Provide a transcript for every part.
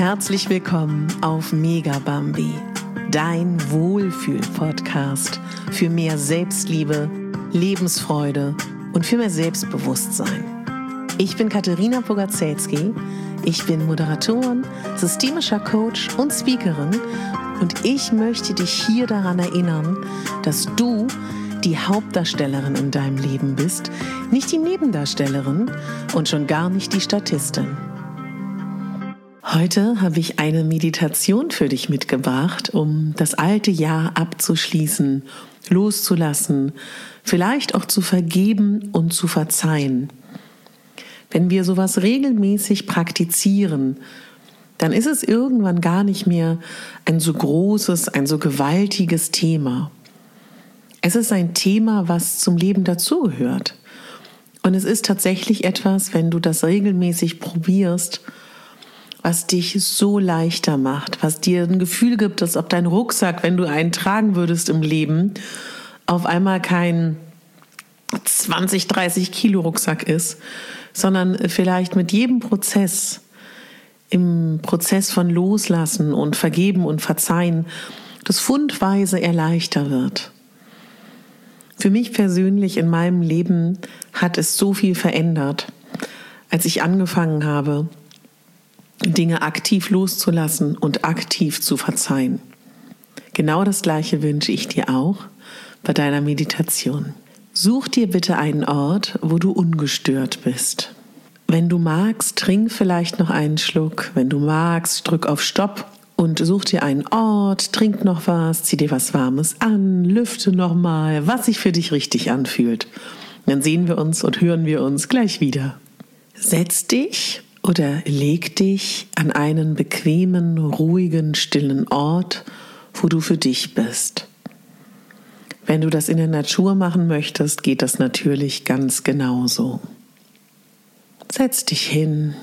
Herzlich willkommen auf Megabambi, dein Wohlfühl-Podcast für mehr Selbstliebe, Lebensfreude und für mehr Selbstbewusstsein. Ich bin Katharina Pogacelski, ich bin Moderatorin, systemischer Coach und Speakerin und ich möchte dich hier daran erinnern, dass du die Hauptdarstellerin in deinem Leben bist, nicht die Nebendarstellerin und schon gar nicht die Statistin. Heute habe ich eine Meditation für dich mitgebracht, um das alte Jahr abzuschließen, loszulassen, vielleicht auch zu vergeben und zu verzeihen. Wenn wir sowas regelmäßig praktizieren, dann ist es irgendwann gar nicht mehr ein so großes, ein so gewaltiges Thema. Es ist ein Thema, was zum Leben dazugehört. Und es ist tatsächlich etwas, wenn du das regelmäßig probierst, was dich so leichter macht, was dir ein Gefühl gibt, als ob dein Rucksack, wenn du einen tragen würdest im Leben, auf einmal kein 20, 30 Kilo Rucksack ist, sondern vielleicht mit jedem Prozess, im Prozess von Loslassen und Vergeben und Verzeihen, das fundweise eher leichter wird. Für mich persönlich in meinem Leben hat es so viel verändert, als ich angefangen habe, Dinge aktiv loszulassen und aktiv zu verzeihen. Genau das Gleiche wünsche ich dir auch bei deiner Meditation. Such dir bitte einen Ort, wo du ungestört bist. Wenn du magst, trink vielleicht noch einen Schluck. Wenn du magst, drück auf Stopp und such dir einen Ort, trink noch was, zieh dir was Warmes an, lüfte nochmal, was sich für dich richtig anfühlt. Dann sehen wir uns und hören wir uns gleich wieder. Setz dich oder leg dich an einen bequemen, ruhigen, stillen Ort, wo du für dich bist. Wenn du das in der Natur machen möchtest, geht das natürlich ganz genauso. Setz dich hin.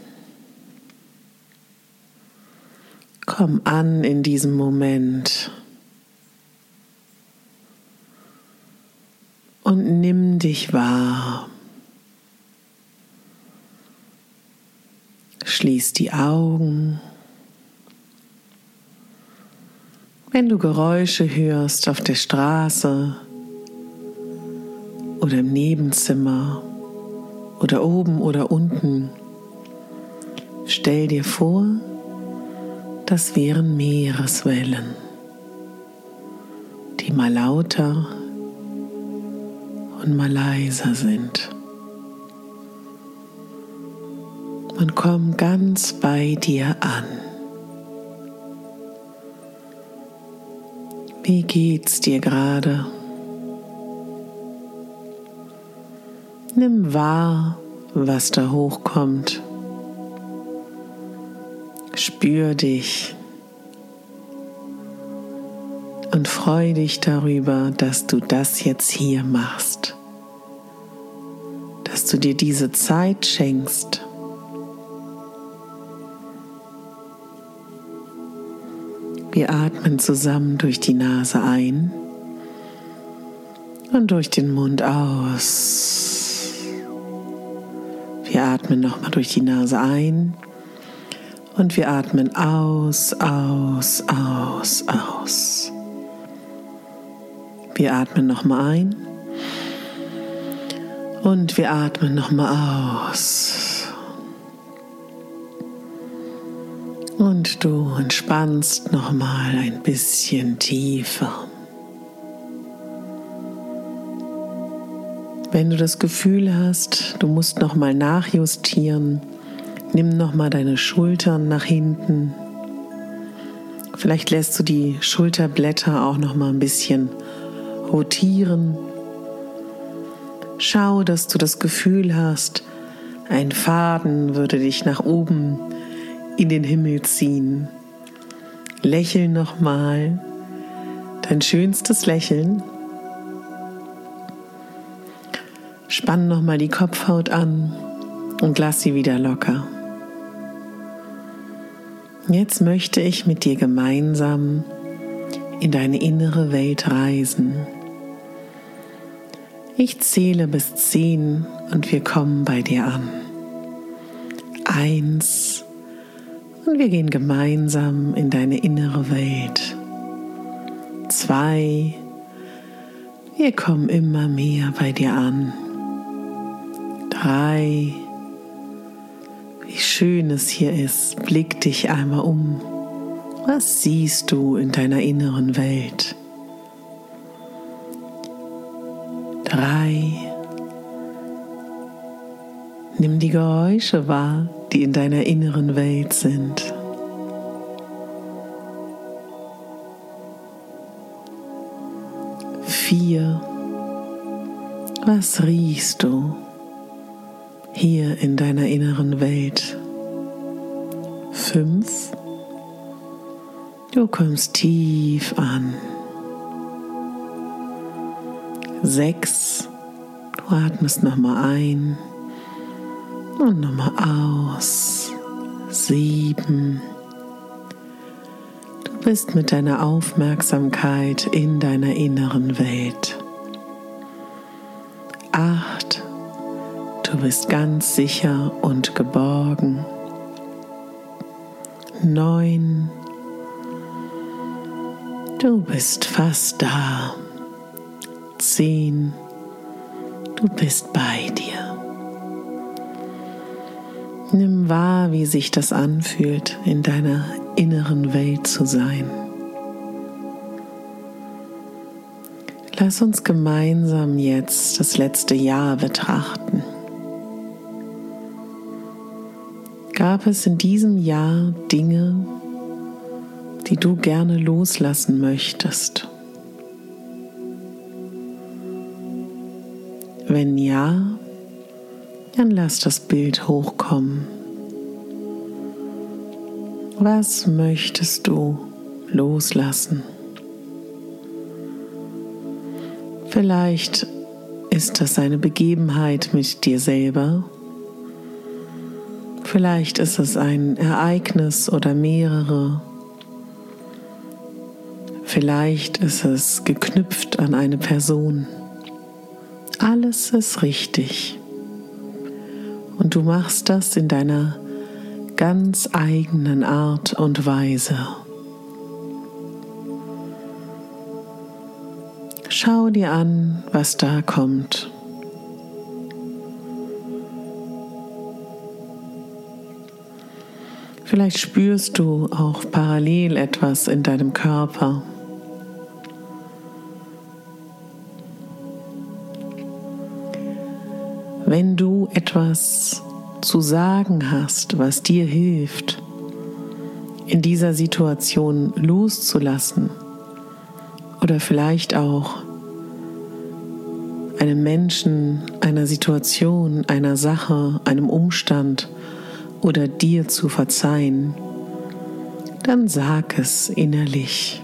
Komm an in diesem Moment und nimm dich wahr. Schließ die Augen. Wenn du Geräusche hörst auf der Straße oder im Nebenzimmer oder oben oder unten, stell dir vor, das wären Meereswellen, die mal lauter und mal leiser sind. Und komm ganz bei dir an. Wie geht's dir gerade? Nimm wahr, was da hochkommt. Spür dich und freu dich darüber, dass du das jetzt hier machst, dass du dir diese Zeit schenkst. Wir atmen zusammen durch die Nase ein und durch den Mund aus. Wir atmen nochmal durch die Nase ein. Und wir atmen aus, aus, aus, aus. Wir atmen nochmal ein. Und wir atmen nochmal aus. Und du entspannst nochmal ein bisschen tiefer. Wenn du das Gefühl hast, du musst nochmal nachjustieren, nimm nochmal deine Schultern nach hinten. Vielleicht lässt du die Schulterblätter auch nochmal ein bisschen rotieren. Schau, dass du das Gefühl hast, ein Faden würde dich nach oben in den Himmel ziehen. Lächel nochmal, dein schönstes Lächeln. Spann nochmal die Kopfhaut an und lass sie wieder locker. Jetzt möchte ich mit dir gemeinsam in deine innere Welt reisen. Ich zähle bis 10 und wir kommen bei dir an. 1 Und wir gehen gemeinsam in deine innere Welt. 2. Wir kommen immer mehr bei dir an. 3. Wie schön es hier ist. Blick dich einmal um. Was siehst du in deiner inneren Welt? 3. Nimm die Geräusche wahr, die in deiner inneren Welt sind. 4. Was riechst du hier in deiner inneren Welt? 5. Du kommst tief an. 6. Du atmest nochmal ein und nochmal aus. 7. Du bist mit deiner Aufmerksamkeit in deiner inneren Welt. 8. Du bist ganz sicher und geborgen. 9. Du bist fast da. 10. Du bist bei dir. Nimm wahr, wie sich das anfühlt, in deiner inneren Welt zu sein. Lass uns gemeinsam jetzt das letzte Jahr betrachten. Gab es in diesem Jahr Dinge, die du gerne loslassen möchtest? Wenn ja, dann lass das Bild hochkommen. Was möchtest du loslassen? Vielleicht ist das eine Begebenheit mit dir selber. Vielleicht ist es ein Ereignis oder mehrere. Vielleicht ist es geknüpft an eine Person. Alles ist richtig. Und du machst das in deiner ganz eigenen Art und Weise. Schau dir an, was da kommt. Vielleicht spürst du auch parallel etwas in deinem Körper. Wenn du etwas zu sagen hast, was dir hilft, in dieser Situation loszulassen oder vielleicht auch einem Menschen, einer Situation, einer Sache, einem Umstand oder dir zu verzeihen, dann sag es innerlich.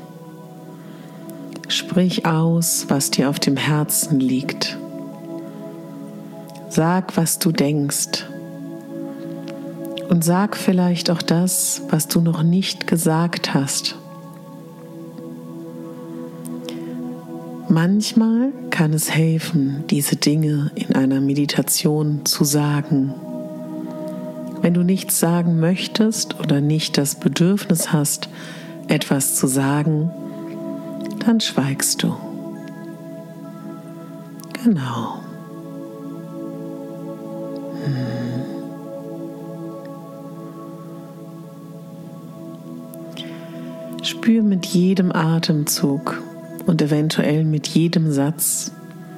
Sprich aus, was dir auf dem Herzen liegt. Sag, was du denkst. Und sag vielleicht auch das, was du noch nicht gesagt hast. Manchmal kann es helfen, diese Dinge in einer Meditation zu sagen. Wenn du nichts sagen möchtest oder nicht das Bedürfnis hast, etwas zu sagen, dann schweigst du. Genau. Spür mit jedem Atemzug und eventuell mit jedem Satz,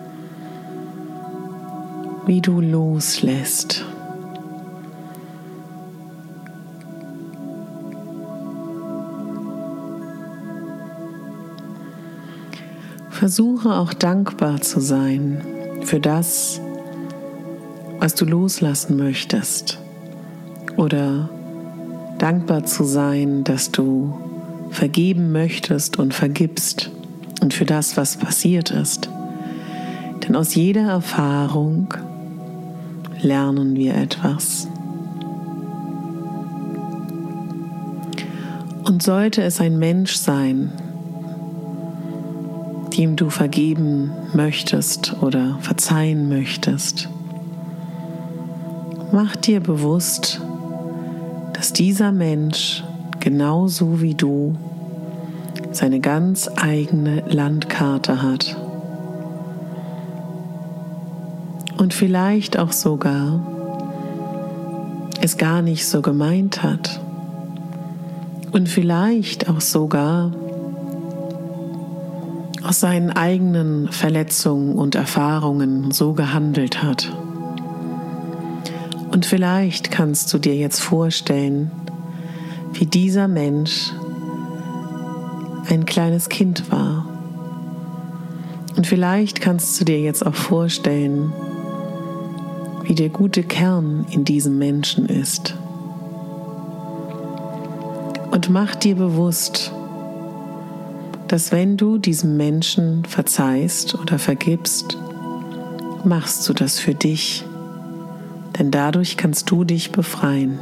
wie du loslässt. Versuche auch dankbar zu sein für das, was du loslassen möchtest, oder dankbar zu sein, dass du vergeben möchtest und vergibst und für das, was passiert ist. Denn aus jeder Erfahrung lernen wir etwas. Und sollte es ein Mensch sein, dem du vergeben möchtest oder verzeihen möchtest, mach dir bewusst, dass dieser Mensch, genauso wie du, seine ganz eigene Landkarte hat. Und vielleicht auch sogar es gar nicht so gemeint hat. Und vielleicht auch sogar aus seinen eigenen Verletzungen und Erfahrungen so gehandelt hat. Und vielleicht kannst du dir jetzt vorstellen, wie dieser Mensch ein kleines Kind war. Und vielleicht kannst du dir jetzt auch vorstellen, wie der gute Kern in diesem Menschen ist. Und mach dir bewusst, dass wenn du diesem Menschen verzeihst oder vergibst, machst du das für dich, denn dadurch kannst du dich befreien.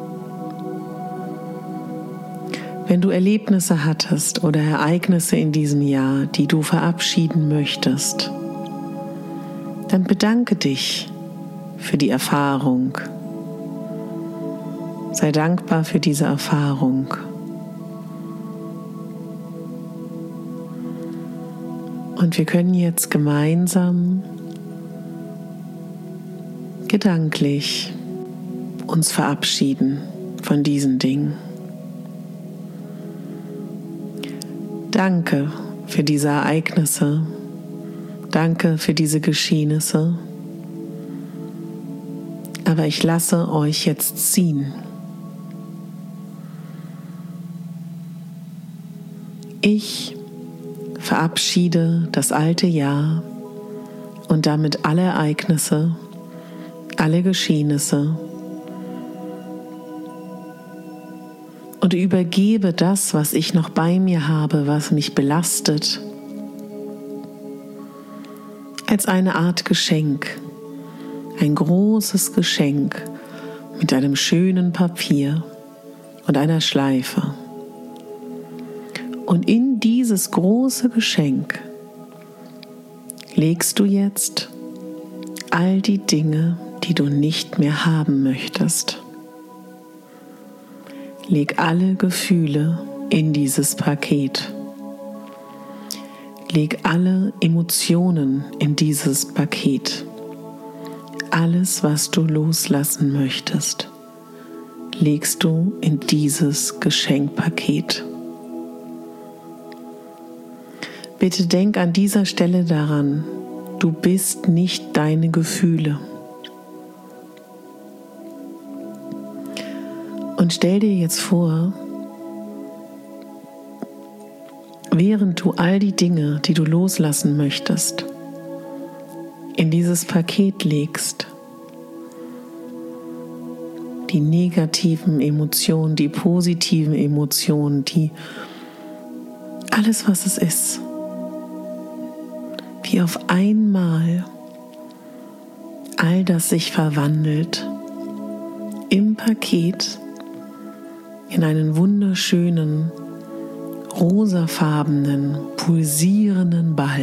Wenn du Erlebnisse hattest oder Ereignisse in diesem Jahr, die du verabschieden möchtest, dann bedanke dich für die Erfahrung. Sei dankbar für diese Erfahrung. Und wir können jetzt gemeinsam gedanklich uns verabschieden von diesen Dingen. Danke für diese Ereignisse. Danke für diese Geschehnisse. Aber ich lasse euch jetzt ziehen. Ich verabschiede das alte Jahr und damit alle Ereignisse, alle Geschehnisse und übergebe das, was ich noch bei mir habe, was mich belastet, als eine Art Geschenk, ein großes Geschenk mit einem schönen Papier und einer Schleife. Und in dieses große Geschenk legst du jetzt all die Dinge, die du nicht mehr haben möchtest. Leg alle Gefühle in dieses Paket. Leg alle Emotionen in dieses Paket. Alles, was du loslassen möchtest, legst du in dieses Geschenkpaket. Bitte denk an dieser Stelle daran, du bist nicht deine Gefühle. Und stell dir jetzt vor, während du all die Dinge, die du loslassen möchtest, in dieses Paket legst, die negativen Emotionen, die positiven Emotionen, alles, was es ist, wie auf einmal all das sich verwandelt im Paket in einen wunderschönen, rosafarbenen, pulsierenden Ball.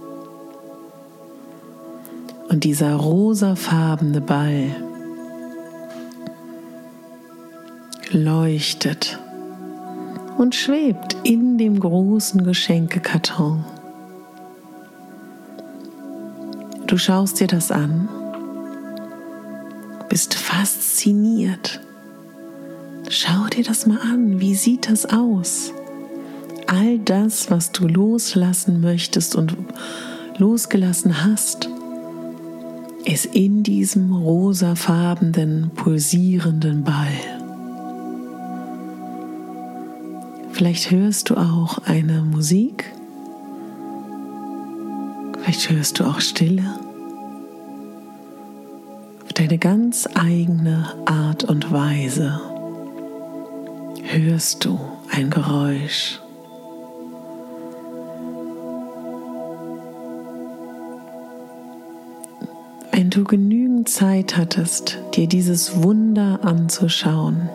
Und dieser rosafarbene Ball leuchtet und schwebt in dem großen Geschenkekarton. Du schaust dir das an, bist fasziniert. Schau dir das mal an, wie sieht das aus? All das, was du loslassen möchtest und losgelassen hast, ist in diesem rosafarbenen, pulsierenden Ball. Vielleicht hörst du auch eine Musik. Vielleicht hörst du auch Stille. Auf deine ganz eigene Art und Weise hörst du ein Geräusch. Wenn du genügend Zeit hattest, dir dieses Wunder anzuschauen,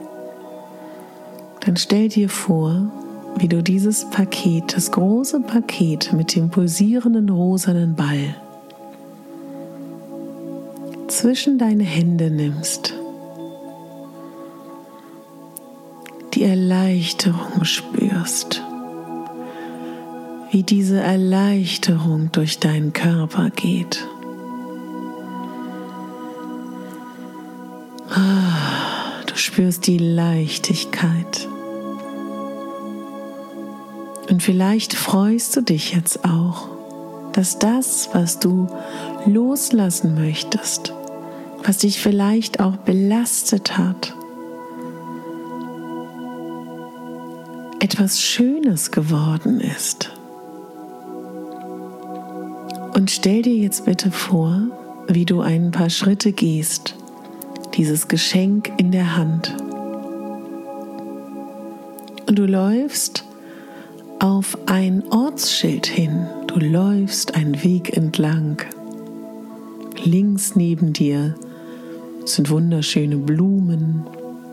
dann stell dir vor, wie du dieses Paket, das große Paket mit dem pulsierenden rosanen Ball, zwischen deine Hände nimmst Erleichterung spürst, wie diese Erleichterung durch deinen Körper geht. Du spürst die Leichtigkeit. Und vielleicht freust du dich jetzt auch, dass das, was du loslassen möchtest, was dich vielleicht auch belastet hat, etwas Schönes geworden ist. Und stell dir jetzt bitte vor, wie du ein paar Schritte gehst, dieses Geschenk in der Hand. Und du läufst auf ein Ortsschild hin. Du läufst einen Weg entlang. Links neben dir sind wunderschöne Blumen.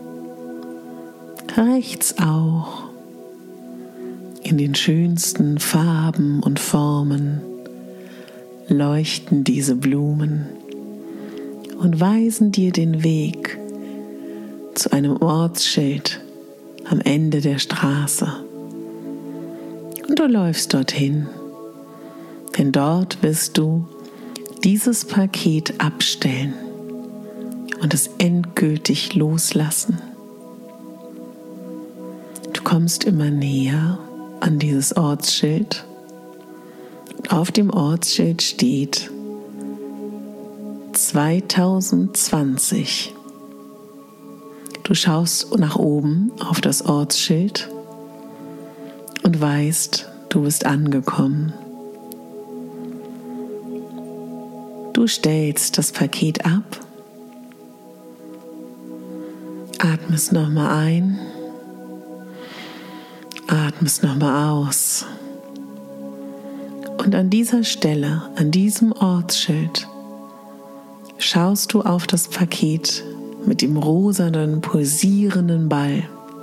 Rechts auch. In den schönsten Farben und Formen leuchten diese Blumen und weisen dir den Weg zu einem Ortsschild am Ende der Straße. Und du läufst dorthin, denn dort wirst du dieses Paket abstellen und es endgültig loslassen. Du kommst immer näher an dieses Ortsschild. Auf dem Ortsschild steht 2020. Du schaust nach oben auf das Ortsschild und weißt, du bist angekommen. Du stellst das Paket ab, atmest nochmal ein, atmest nochmal aus. Und an dieser Stelle, an diesem Ortsschild, schaust du auf das Paket mit dem rosanen, pulsierenden Ball.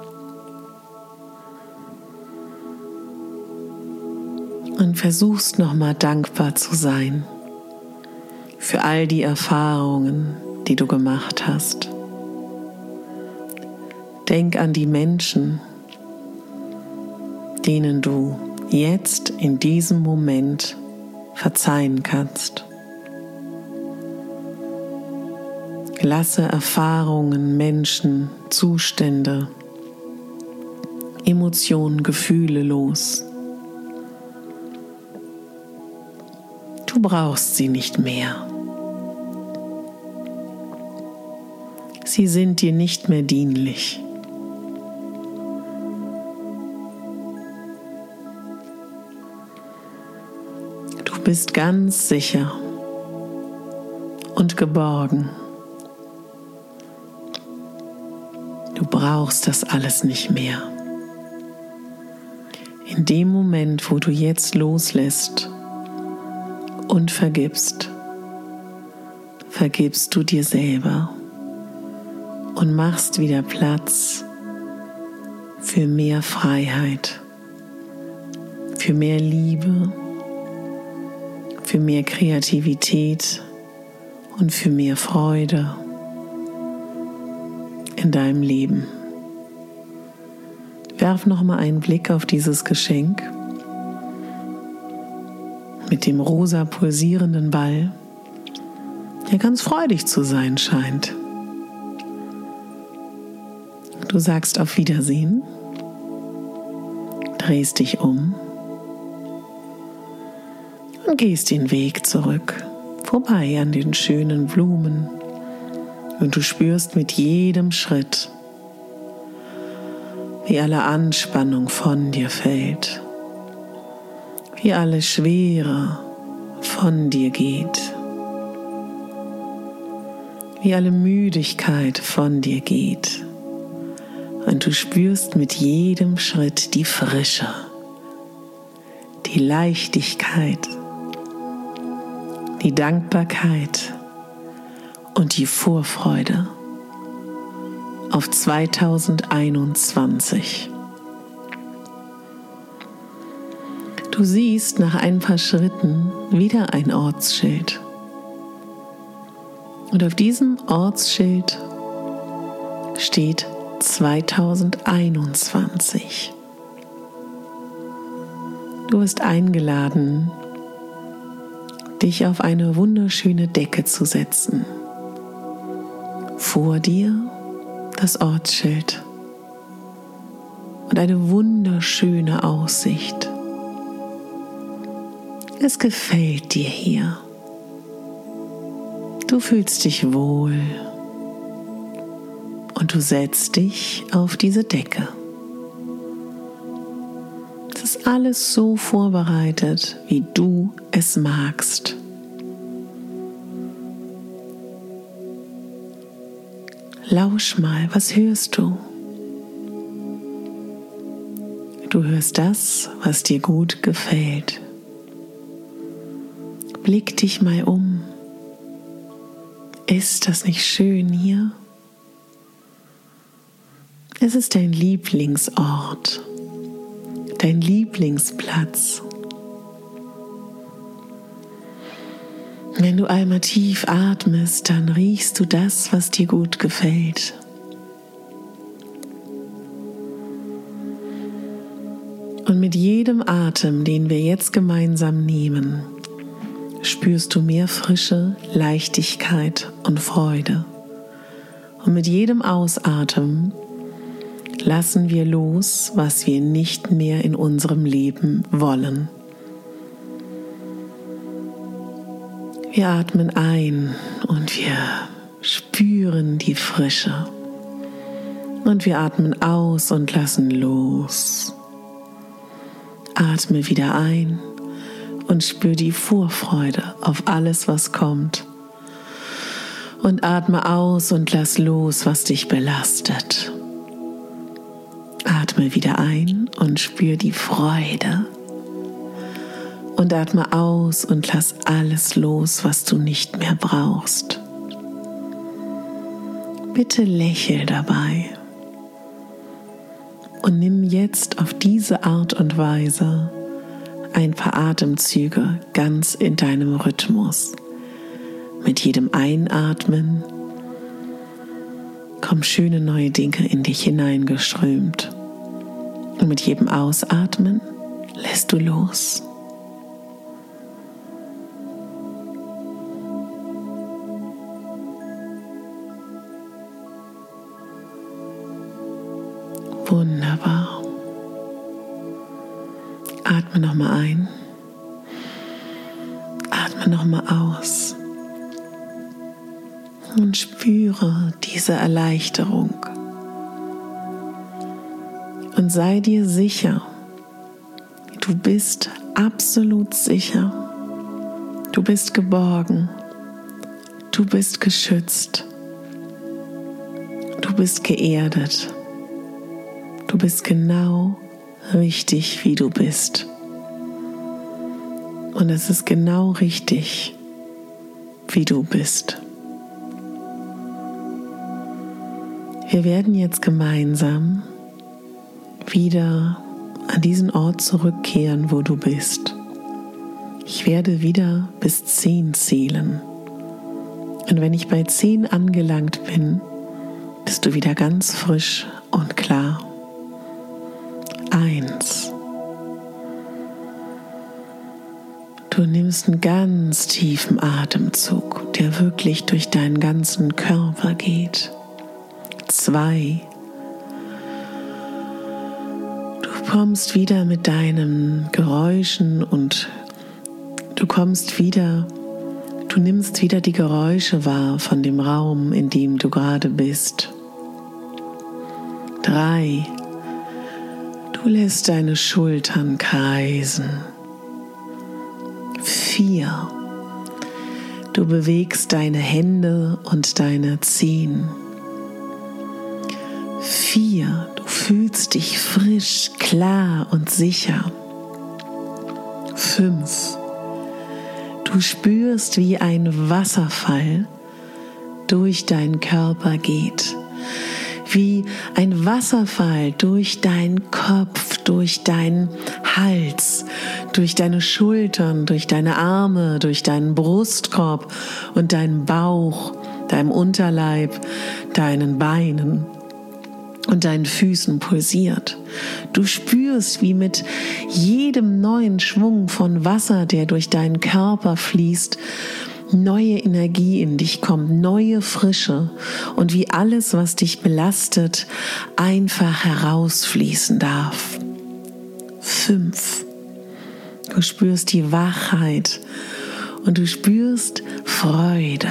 Und versuchst nochmal dankbar zu sein für all die Erfahrungen, die du gemacht hast. Denk an die Menschen, denen du jetzt in diesem Moment verzeihen kannst. Lasse Erfahrungen, Menschen, Zustände, Emotionen, Gefühle los. Du brauchst sie nicht mehr. Sie sind dir nicht mehr dienlich. Du bist ganz sicher und geborgen. Du brauchst das alles nicht mehr. In dem Moment, wo du jetzt loslässt und vergibst, vergibst du dir selber und machst wieder Platz für mehr Freiheit, für mehr Liebe, für mehr Kreativität und für mehr Freude in deinem Leben. Werf nochmal einen Blick auf dieses Geschenk mit dem rosa pulsierenden Ball, der ganz freudig zu sein scheint. Du sagst auf Wiedersehen, drehst dich um und gehst den Weg zurück, vorbei an den schönen Blumen. Und du spürst mit jedem Schritt, wie alle Anspannung von dir fällt, wie alle Schwere von dir geht, wie alle Müdigkeit von dir geht. Und du spürst mit jedem Schritt die Frische, die Leichtigkeit, die Dankbarkeit und die Vorfreude auf 2021. Du siehst nach ein paar Schritten wieder ein Ortsschild. Und auf diesem Ortsschild steht 2021. Du bist eingeladen, dich auf eine wunderschöne Decke zu setzen. Vor dir das Ortsschild und eine wunderschöne Aussicht. Es gefällt dir hier. Du fühlst dich wohl und du setzt dich auf diese Decke. Es ist alles so vorbereitet, wie du es magst. Lausch mal, was hörst du? Du hörst das, was dir gut gefällt. Blick dich mal um. Ist das nicht schön hier? Es ist dein Lieblingsort, dein Lieblingsplatz. Wenn du einmal tief atmest, dann riechst du das, was dir gut gefällt. Und mit jedem Atem, den wir jetzt gemeinsam nehmen, spürst du mehr Frische, Leichtigkeit und Freude. Und mit jedem Ausatmen lassen wir los, was wir nicht mehr in unserem Leben wollen. Wir atmen ein und wir spüren die Frische. Und wir atmen aus und lassen los. Atme wieder ein und spür die Vorfreude auf alles, was kommt. Und atme aus und lass los, was dich belastet. Atme wieder ein und spür die Freude. Und atme aus und lass alles los, was du nicht mehr brauchst. Bitte lächel dabei. Und nimm jetzt auf diese Art und Weise ein paar Atemzüge ganz in deinem Rhythmus. Mit jedem Einatmen kommen schöne neue Dinge in dich hineingeströmt. Und mit jedem Ausatmen lässt du los. Wunderbar. Atme nochmal ein. Atme nochmal aus. Und spüre diese Erleichterung. Und sei dir sicher, du bist absolut sicher. Du bist geborgen. Du bist geschützt. Du bist geerdet. Du bist genau richtig, wie du bist. Und es ist genau richtig, wie du bist. Wir werden jetzt gemeinsam wieder an diesen Ort zurückkehren, wo du bist. Ich werde wieder bis 10 zählen. Und wenn ich bei 10 angelangt bin, bist du wieder ganz frisch und klar. 1. Du nimmst einen ganz tiefen Atemzug, der wirklich durch deinen ganzen Körper geht. 2. Du kommst wieder mit deinen Geräuschen und du nimmst wieder die Geräusche wahr von dem Raum, in dem du gerade bist. 3. Du lässt deine Schultern kreisen. 4. Du bewegst deine Hände und deine Zehen. 4. Du fühlst dich frisch, klar und sicher. 5. Du spürst, wie ein Wasserfall durch deinen Körper geht. Wie ein Wasserfall durch deinen Kopf, durch deinen Hals, durch deine Schultern, durch deine Arme, durch deinen Brustkorb und deinen Bauch, deinem Unterleib, deinen Beinen. und deinen Füßen pulsiert. Du spürst, wie mit jedem neuen Schwung von Wasser, der durch deinen Körper fließt, neue Energie in dich kommt, neue Frische und wie alles, was dich belastet, einfach herausfließen darf. 5. Du spürst die Wachheit und du spürst Freude.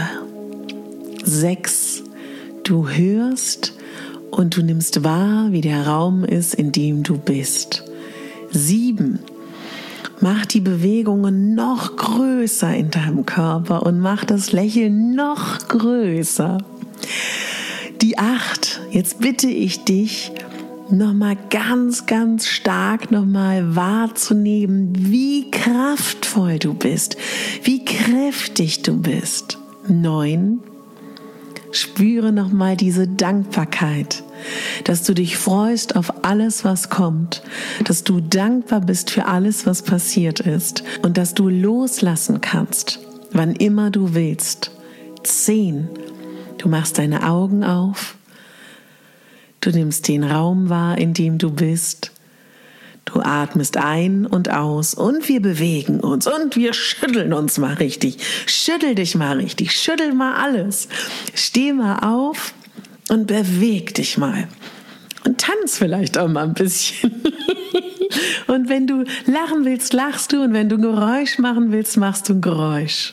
6. Du hörst und du nimmst wahr, wie der Raum ist, in dem du bist. 7. Mach die Bewegungen noch größer in deinem Körper und mach das Lächeln noch größer. Die 8. Jetzt bitte ich dich, nochmal ganz, ganz stark nochmal wahrzunehmen, wie kraftvoll du bist, wie kräftig du bist. 9. Spüre nochmal diese Dankbarkeit, dass du dich freust auf alles, was kommt, dass du dankbar bist für alles, was passiert ist und dass du loslassen kannst, wann immer du willst. 10. Du machst deine Augen auf, du nimmst den Raum wahr, in dem du bist. Du atmest ein und aus und wir bewegen uns und wir schütteln uns mal richtig. Schüttel dich mal richtig, schüttel mal alles. Steh mal auf und beweg dich mal. Und tanz vielleicht auch mal ein bisschen. Und wenn du lachen willst, lachst du. Und wenn du ein Geräusch machen willst, machst du ein Geräusch.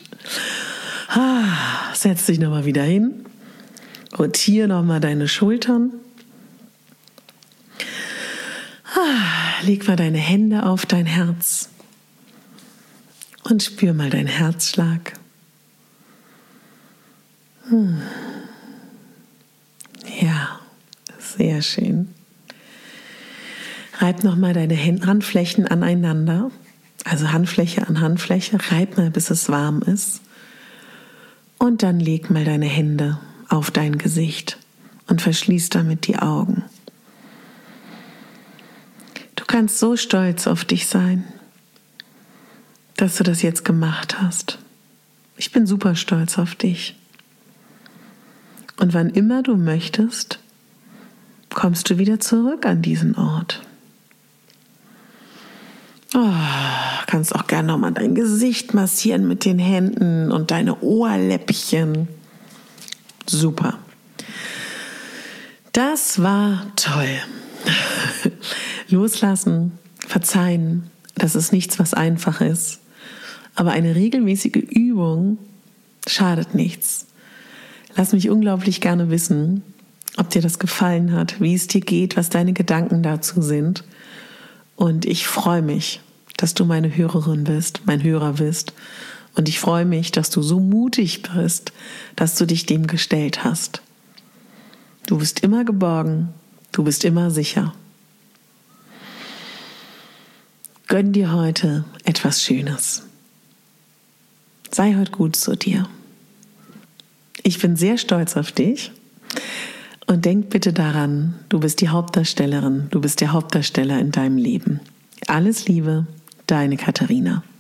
Setz dich nochmal wieder hin. Rotiere nochmal deine Schultern. Leg mal deine Hände auf dein Herz und spür mal deinen Herzschlag. Ja, sehr schön. Reib nochmal deine Handflächen aneinander, also Handfläche an Handfläche. Reib mal, bis es warm ist. Und dann leg mal deine Hände auf dein Gesicht und verschließ damit die Augen. Du kannst so stolz auf dich sein, dass du das jetzt gemacht hast. Ich bin super stolz auf dich. Und wann immer du möchtest, kommst du wieder zurück an diesen Ort. Kannst auch gerne nochmal dein Gesicht massieren mit den Händen und deine Ohrläppchen. Super. Das war toll. Loslassen, verzeihen, das ist nichts, was einfach ist. Aber eine regelmäßige Übung schadet nichts. Lass mich unglaublich gerne wissen, ob dir das gefallen hat, wie es dir geht, was deine Gedanken dazu sind. Und ich freue mich, dass du meine Hörerin bist, mein Hörer bist. Und ich freue mich, dass du so mutig bist, dass du dich dem gestellt hast. Du bist immer geborgen, du bist immer sicher. Gönn dir heute etwas Schönes. Sei heute gut zu dir. Ich bin sehr stolz auf dich und denk bitte daran, du bist die Hauptdarstellerin, du bist der Hauptdarsteller in deinem Leben. Alles Liebe, deine Katharina.